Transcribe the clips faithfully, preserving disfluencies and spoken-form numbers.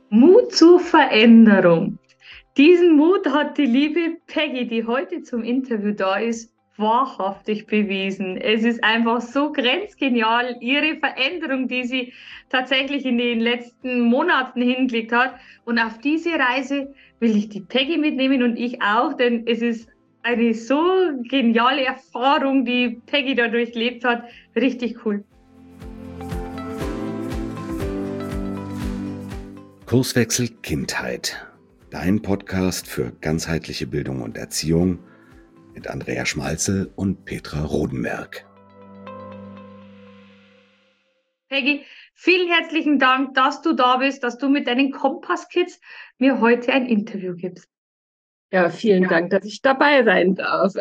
Mut zur Veränderung. Diesen Mut hat die liebe Peggy, die heute zum Interview da ist, wahrhaftig bewiesen. Es ist einfach so grenzgenial, ihre Veränderung, die sie tatsächlich in den letzten Monaten hingelegt hat. Und auf diese Reise will ich die Peggy mitnehmen und ich auch, denn es ist eine so geniale Erfahrung, die Peggy da durchlebt hat. Richtig cool. Kurswechsel Kindheit. Dein Podcast für ganzheitliche Bildung und Erziehung mit Andrea Schmalzel und Petra Rodenberg. Peggy, vielen herzlichen Dank, dass du da bist, dass du mit deinen Kompass-Kids mir heute ein Interview gibst. Ja, vielen Dank, dass ich dabei sein darf.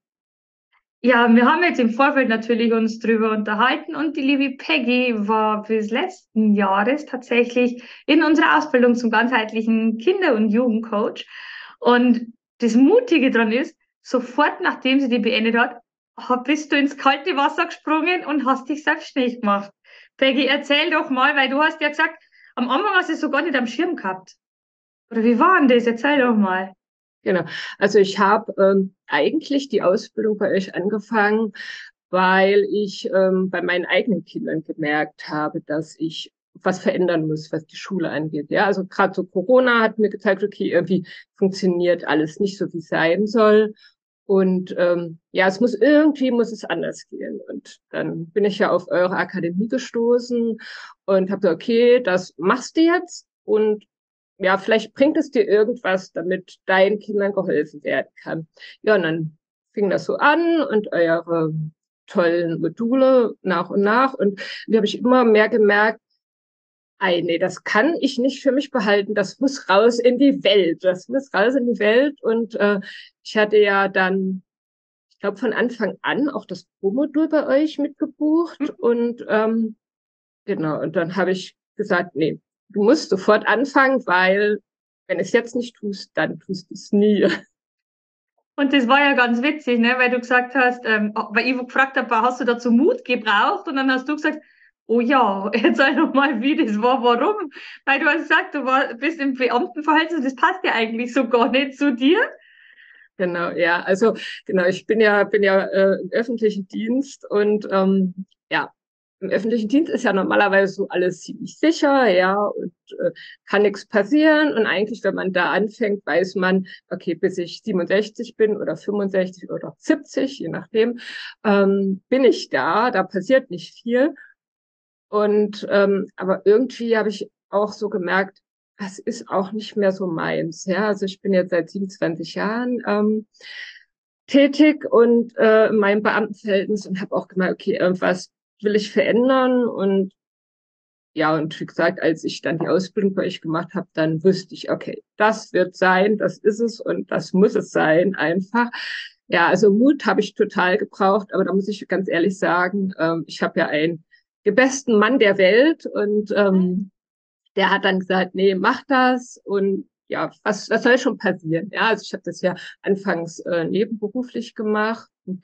Ja, wir haben jetzt im Vorfeld natürlich uns drüber unterhalten und die liebe Peggy war bis letzten Jahres tatsächlich in unserer Ausbildung zum ganzheitlichen Kinder- und Jugendcoach. Und das Mutige dran ist, sofort nachdem sie die beendet hat, bist du ins kalte Wasser gesprungen und hast dich selbstständig gemacht. Peggy, erzähl doch mal, weil du hast ja gesagt, am Anfang hast du es so gar nicht am Schirm gehabt. Oder wie war denn das? Erzähl doch mal. Genau. Also ich habe ähm, eigentlich die Ausbildung bei euch angefangen, weil ich ähm, bei meinen eigenen Kindern gemerkt habe, dass ich was verändern muss, was die Schule angeht. Ja, also gerade so Corona hat mir gezeigt, okay, irgendwie funktioniert alles nicht so, wie es sein soll. Und ähm, ja, es muss irgendwie muss es anders gehen. Und dann bin ich ja auf eure Akademie gestoßen und habe gesagt, okay, das machst du jetzt und ja, vielleicht bringt es dir irgendwas, damit deinen Kindern geholfen werden kann. Ja, und dann fing das so an und eure tollen Module nach und nach. Und da habe ich immer mehr gemerkt, ei, nee, das kann ich nicht für mich behalten. Das muss raus in die Welt. Das muss raus in die Welt. Und äh, ich hatte ja dann, ich glaube, von Anfang an auch das Pro-Modul bei euch mitgebucht. Und ähm, genau, und dann habe ich gesagt, nee, du musst sofort anfangen, weil wenn du es jetzt nicht tust, dann tust du es nie. Und das war ja ganz witzig, ne, weil du gesagt hast, ähm, weil ich gefragt habe, hast du dazu Mut gebraucht? Und dann hast du gesagt, oh ja, erzähl doch mal, wie das war, warum? Weil du hast gesagt, du war, bist im Beamtenverhältnis, das passt ja eigentlich so gar nicht zu dir. Genau, ja, also genau, ich bin ja bin ja äh, im öffentlichen Dienst und ähm, ja, im öffentlichen Dienst ist ja normalerweise so alles ziemlich sicher, ja, und äh, kann nichts passieren. Und eigentlich, wenn man da anfängt, weiß man, okay, bis ich siebenundsechzig bin oder fünfundsechzig oder siebzig, je nachdem, ähm, bin ich da, da passiert nicht viel. Und ähm, aber irgendwie habe ich auch so gemerkt, das ist auch nicht mehr so meins. Ja, also ich bin jetzt seit siebenundzwanzig Jahren ähm, tätig und äh, in meinem Beamtenverhältnis und habe auch gemerkt, okay, irgendwas will ich verändern. Und ja, und wie gesagt, als ich dann die Ausbildung bei euch gemacht habe, dann wusste ich, okay, das wird sein, das ist es und das muss es sein, einfach. Ja, also Mut habe ich total gebraucht, aber da muss ich ganz ehrlich sagen, ähm, ich habe ja einen gebesten Mann der Welt und ähm, der hat dann gesagt, nee, mach das und ja, was, was soll schon passieren? Ja, also ich habe das ja anfangs äh, nebenberuflich gemacht. Und,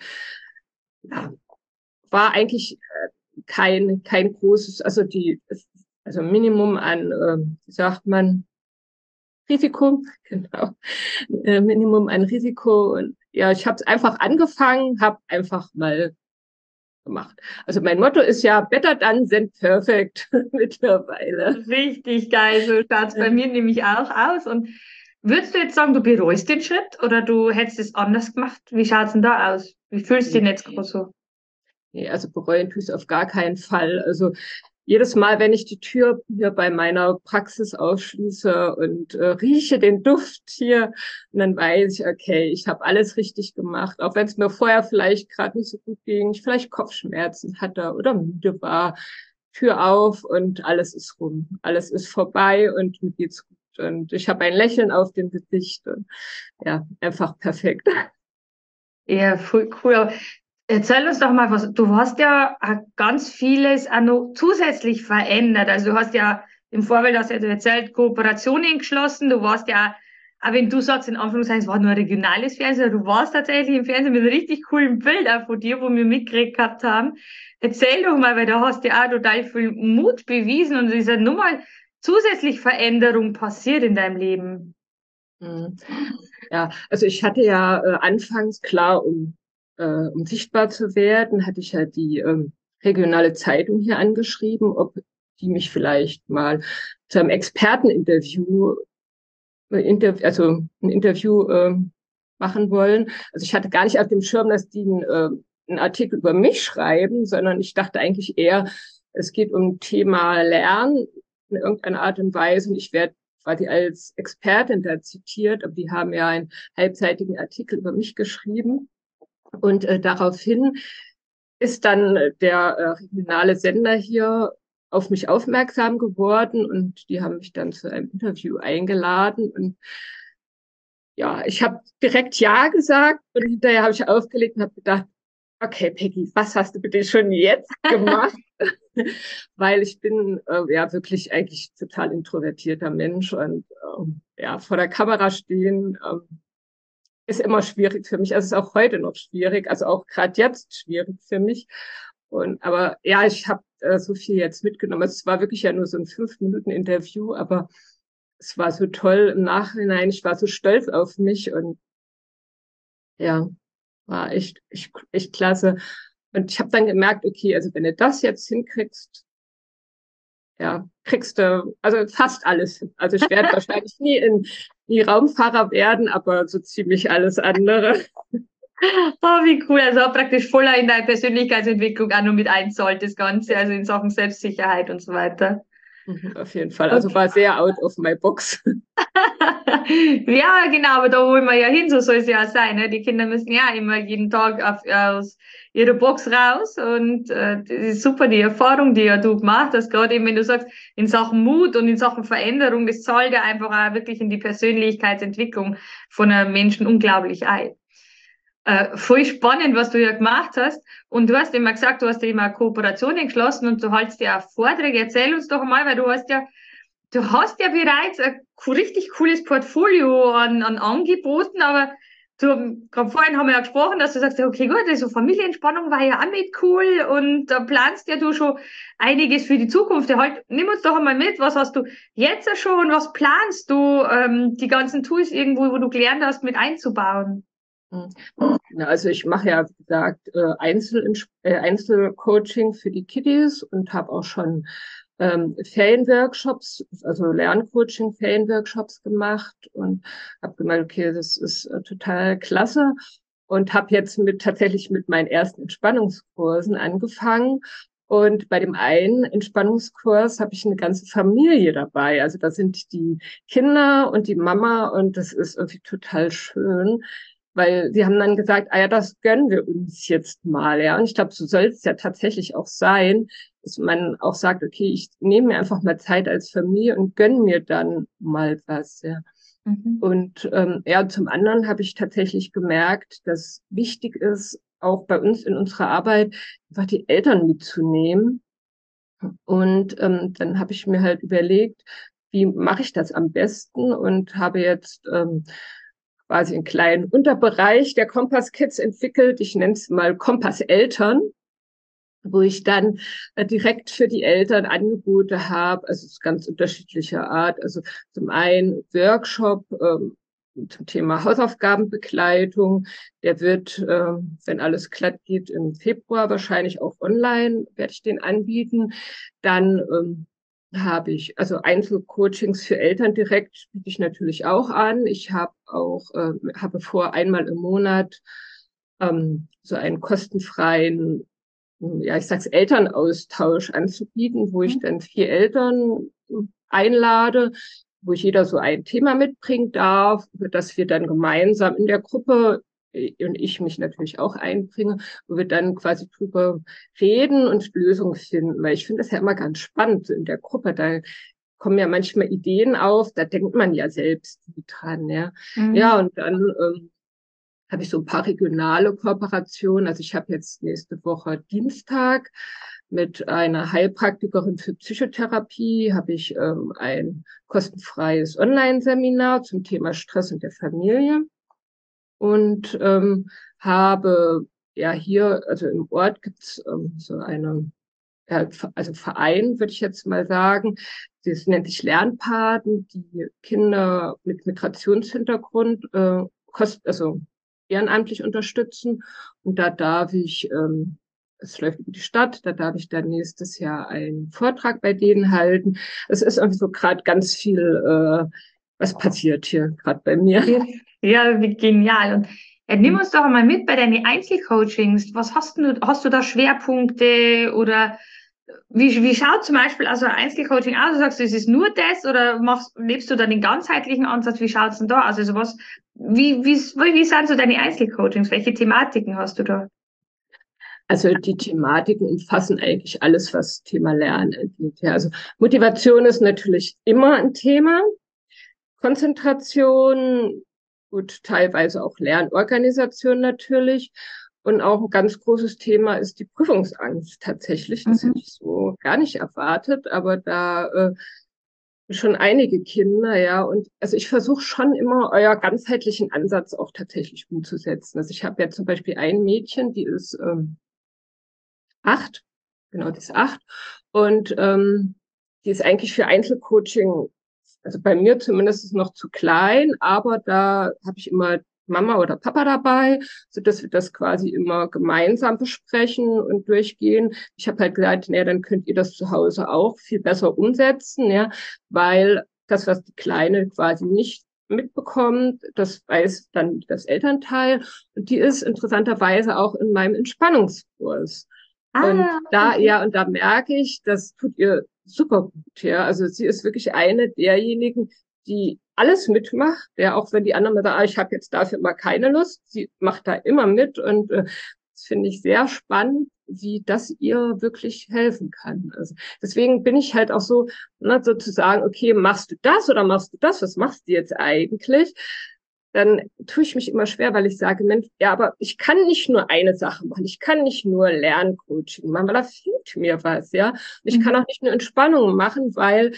ja, war eigentlich äh, kein kein großes, also die also Minimum an, äh, wie sagt man, Risiko, genau, äh, Minimum an Risiko und ja, ich habe es einfach angefangen, habe einfach mal gemacht. Also mein Motto ist ja better done than perfect mittlerweile. Richtig geil, so schaut's bei mir nämlich auch aus. Und würdest du jetzt sagen, du bereust den Schritt oder du hättest es anders gemacht? Wie schaut's denn da aus? Wie fühlst du dich jetzt gerade so? Nee, also bereuen tue ich es auf gar keinen Fall. Also jedes Mal, wenn ich die Tür hier bei meiner Praxis aufschließe und äh, rieche den Duft hier, und dann weiß ich, okay, ich habe alles richtig gemacht, auch wenn es mir vorher vielleicht gerade nicht so gut ging, ich vielleicht Kopfschmerzen hatte oder müde war. Tür auf und alles ist rum, alles ist vorbei und mir geht's gut und ich habe ein Lächeln auf dem Gesicht und ja, einfach perfekt. Ja, voll cool. Erzähl uns doch mal was. Du hast ja ganz vieles auch noch zusätzlich verändert. Also du hast ja im Vorfeld, hast du ja erzählt, Kooperationen geschlossen. Du warst ja, auch wenn du sagst, in Anführungszeichen, es war nur regionales Fernsehen, du warst tatsächlich im Fernsehen mit einem richtig coolen Bild auch von dir, wo wir mitgekriegt gehabt haben. Erzähl doch mal, weil da hast du ja auch total viel Mut bewiesen und diese Nummer, zusätzlich Veränderung passiert in deinem Leben? Mhm. Ja, also ich hatte ja äh, anfangs klar, um, äh, um sichtbar zu werden, hatte ich ja die ähm, regionale Zeitung hier angeschrieben, ob die mich vielleicht mal zu einem Experteninterview, äh, interv also ein Interview äh, machen wollen. Also ich hatte gar nicht auf dem Schirm, dass die einen, äh, einen Artikel über mich schreiben, sondern ich dachte eigentlich eher, es geht um Thema Lernen in irgendeiner Art und Weise und ich werde quasi als Expertin da zitiert, aber die haben ja einen halbseitigen Artikel über mich geschrieben. Und äh, daraufhin ist dann der äh, regionale Sender hier auf mich aufmerksam geworden und die haben mich dann zu einem Interview eingeladen. Und ja, ich habe direkt Ja gesagt und hinterher habe ich aufgelegt und habe gedacht, okay, Peggy, was hast du bitte schon jetzt gemacht? Weil ich bin äh, ja wirklich eigentlich total introvertierter Mensch und ähm, ja, vor der Kamera stehen ähm, ist immer schwierig für mich. Also es ist auch heute noch schwierig, also auch gerade jetzt schwierig für mich. Und aber ja, ich habe äh, so viel jetzt mitgenommen. Es war wirklich ja nur so ein fünf Minuten Interview, aber es war so toll im Nachhinein. Ich war so stolz auf mich und ja, war echt, echt, echt klasse. Und ich habe dann gemerkt, okay, also wenn du das jetzt hinkriegst, ja, kriegst du also fast alles hin. Also ich werde wahrscheinlich nie in nie Raumfahrer werden, aber so ziemlich alles andere. Oh, wie cool. Also auch praktisch voller in deine Persönlichkeitsentwicklung auch noch mit einzahlt, das Ganze, also in Sachen Selbstsicherheit und so weiter. Mhm, auf jeden Fall. Also Okay. war sehr out of my box. Ja, genau, aber da wollen wir ja hin, so soll es ja auch sein. Ne? Die Kinder müssen ja immer jeden Tag auf, aus ihrer Box raus und äh, das ist super, die Erfahrung, die ja du gemacht hast, gerade eben, wenn du sagst, in Sachen Mut und in Sachen Veränderung, das zahlt ja einfach auch wirklich in die Persönlichkeitsentwicklung von einem Menschen unglaublich ein. Äh, voll spannend, was du ja gemacht hast. Und du hast immer gesagt, du hast ja immer Kooperationen geschlossen und du hältst ja auch Vorträge. Erzähl uns doch mal, weil du hast ja Du hast ja bereits ein richtig cooles Portfolio an, an Angeboten, aber du, gerade vorhin haben wir ja gesprochen, dass du sagst, ja, okay, gut, also Familienentspannung war ja auch mit cool und da planst ja du schon einiges für die Zukunft. Ja, halt, nimm uns doch einmal mit, was hast du jetzt schon, was planst du, ähm, die ganzen Tools irgendwo, wo du gelernt hast, mit einzubauen? Na, also ich mache ja, wie gesagt, äh, Einzel äh, Einzelcoaching für die Kiddies und habe auch schon ähm, Ferienworkshops, also Lerncoaching, Ferienworkshops gemacht und habe gemeint, okay, das ist äh, total klasse und habe jetzt mit tatsächlich mit meinen ersten Entspannungskursen angefangen. Und bei dem einen Entspannungskurs habe ich eine ganze Familie dabei. Also da sind die Kinder und die Mama und das ist irgendwie total schön, weil sie haben dann gesagt, ah ja, das gönnen wir uns jetzt mal, ja. Und ich glaube, so soll es ja tatsächlich auch sein, dass man auch sagt, okay, ich nehme mir einfach mal Zeit als Familie und gönne mir dann mal was, ja. Mhm. Und ähm, ja, zum anderen habe ich tatsächlich gemerkt, dass wichtig ist, auch bei uns in unserer Arbeit einfach die Eltern mitzunehmen. Und ähm, dann habe ich mir halt überlegt, wie mache ich das am besten und habe jetzt ähm, quasi einen kleinen Unterbereich der Kompass Kids entwickelt. Ich nenne es mal Kompass Eltern, wo ich dann äh, direkt für die Eltern Angebote habe. Also es ist ganz unterschiedlicher Art. Also zum einen Workshop ähm, zum Thema Hausaufgabenbegleitung. Der wird, äh, wenn alles glatt geht, im Februar wahrscheinlich auch online, werde ich den anbieten. Dann ähm, habe ich, also Einzelcoachings für Eltern direkt biete ich natürlich auch an. Ich habe auch, äh, habe vor, einmal im Monat ähm, so einen kostenfreien, ja, ich sag's Elternaustausch anzubieten, wo ich dann vier Eltern einlade, wo ich jeder so ein Thema mitbringen darf, dass wir dann gemeinsam in der Gruppe und ich mich natürlich auch einbringe, wo wir dann quasi drüber reden und Lösungen finden. Weil ich finde das ja immer ganz spannend in der Gruppe. Da kommen ja manchmal Ideen auf, da denkt man ja selbst dran, ja. Ja, Mhm. und dann ähm, habe ich so ein paar regionale Kooperationen. Also ich habe jetzt nächste Woche Dienstag mit einer Heilpraktikerin für Psychotherapie habe ich ähm, ein kostenfreies Online-Seminar zum Thema Stress in der Familie und ähm, habe ja hier, also im Ort gibt's ähm, so eine äh, also Verein, würde ich jetzt mal sagen. Das nennt sich Lernpaten, die Kinder mit Migrationshintergrund äh, kost, also ehrenamtlich unterstützen. Und da darf ich, ähm, es läuft über die Stadt, da darf ich dann nächstes Jahr einen Vortrag bei denen halten. Es ist irgendwie so gerade ganz viel, äh, was passiert hier gerade bei mir. Ja, wie genial. Und äh, nimm uns doch mal mit bei deinen Einzelcoachings. Was hast du, hast du da Schwerpunkte oder wie, wie schaut zum Beispiel also ein Einzelcoaching aus? Du sagst, es ist nur das oder machst, lebst du da den ganzheitlichen Ansatz? Wie schaut's denn da aus? Also was, wie, wie, wie sind so deine Einzelcoachings? Welche Thematiken hast du da? Also die Thematiken umfassen eigentlich alles, was Thema Lernen angeht. Ja, also Motivation ist natürlich immer ein Thema. Konzentration, gut, teilweise auch Lernorganisation natürlich. Und auch ein ganz großes Thema ist die Prüfungsangst tatsächlich. Das Mhm. hätte ich so gar nicht erwartet, aber da äh, schon einige Kinder, ja. Und also ich versuche schon immer euer ganzheitlichen Ansatz auch tatsächlich umzusetzen. Also ich habe ja zum Beispiel ein Mädchen, die ist ähm, acht, genau, die ist acht. Und ähm, die ist eigentlich für Einzelcoaching, also bei mir zumindest ist noch zu klein, aber da habe ich immer Mama oder Papa dabei, so dass wir das quasi immer gemeinsam besprechen und durchgehen. Ich habe halt gesagt, naja, dann könnt ihr das zu Hause auch viel besser umsetzen, ja, weil das, was die Kleine quasi nicht mitbekommt, das weiß dann das Elternteil. Und die ist interessanterweise auch in meinem Entspannungskurs. Und Ah, da, okay. ja, und da merke ich, das tut ihr super gut, ja. Also sie ist wirklich eine derjenigen, die alles mitmacht, ja, auch wenn die anderen mal sagen, ah, ich habe jetzt dafür mal keine Lust. Sie macht da immer mit und äh, das finde ich sehr spannend, wie das ihr wirklich helfen kann. Also deswegen bin ich halt auch so, ne, sozusagen, okay, machst du das oder machst du das? Was machst du jetzt eigentlich? Dann tue ich mich immer schwer, weil ich sage, Mensch, ja, aber ich kann nicht nur eine Sache machen. Ich kann nicht nur Lerncoaching machen, weil da fehlt mir was, ja. Und ich kann Mhm. auch nicht nur Entspannung machen, weil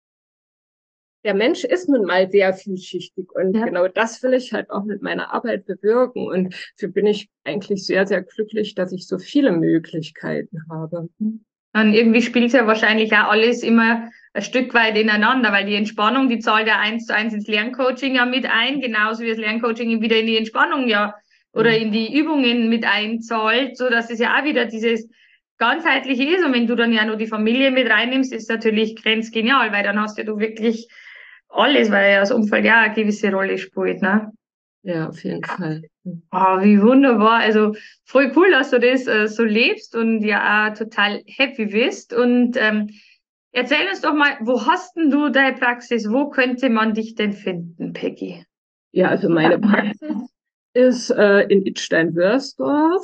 der Mensch ist nun mal sehr vielschichtig und Ja. genau das will ich halt auch mit meiner Arbeit bewirken und dafür bin ich eigentlich sehr, sehr glücklich, dass ich so viele Möglichkeiten habe. Und irgendwie spielt ja wahrscheinlich auch alles immer ein Stück weit ineinander, weil die Entspannung, die zahlt ja eins zu eins ins Lerncoaching ja mit ein, genauso wie das Lerncoaching wieder in die Entspannung ja oder in die Übungen mit einzahlt, so dass es ja auch wieder dieses ganzheitliche ist. Und wenn du dann ja nur die Familie mit reinnimmst, ist natürlich grenzgenial, weil dann hast ja du wirklich alles, weil ja das Umfeld ja eine gewisse Rolle spielt, ne? Ja, auf jeden Fall. Ah, wie wunderbar. Also voll cool, dass du das äh, so lebst und ja auch total happy bist. Und ähm, erzähl uns doch mal, wo hast denn du deine Praxis? Wo könnte man dich denn finden, Peggy? Ja, also meine Praxis ist äh, in Idstein-Wörsdorf.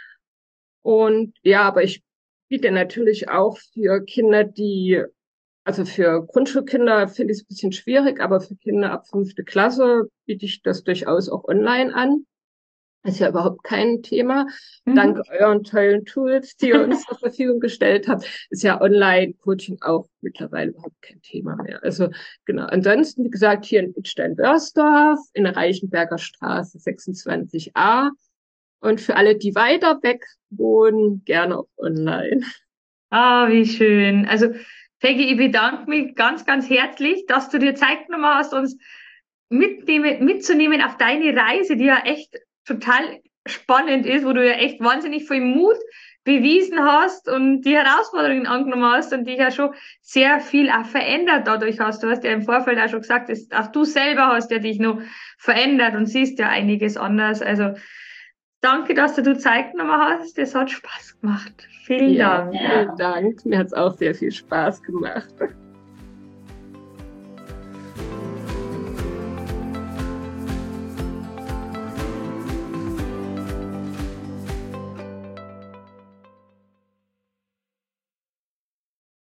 Und ja, aber ich biete natürlich auch für Kinder, die, also für Grundschulkinder finde ich es ein bisschen schwierig, aber für Kinder ab fünfte Klasse biete ich das durchaus auch online an. Ist ja überhaupt kein Thema. Mhm. Dank euren tollen Tools, die ihr uns zur Verfügung gestellt habt, ist ja Online-Coaching auch mittlerweile überhaupt kein Thema mehr. Also genau. Ansonsten, wie gesagt, hier in Idstein-Wörsdorf in der Reichenberger Straße sechsundzwanzig a. Und für alle, die weiter weg wohnen, gerne auch online. Ah, wie schön. Also, Peggy, ich bedanke mich ganz, ganz herzlich, dass du dir Zeit genommen hast, uns mitnehmen, mitzunehmen auf deine Reise, die ja echt total spannend ist, wo du ja echt wahnsinnig viel Mut bewiesen hast und die Herausforderungen angenommen hast und dich ja schon sehr viel auch verändert dadurch hast. Du hast ja im Vorfeld auch schon gesagt, dass auch du selber hast ja dich noch verändert und siehst ja einiges anders. Also danke, dass du dir Zeit genommen hast. Das hat Spaß gemacht. Vielen Ja, Dank. vielen Dank. Mir hat es auch sehr viel Spaß gemacht.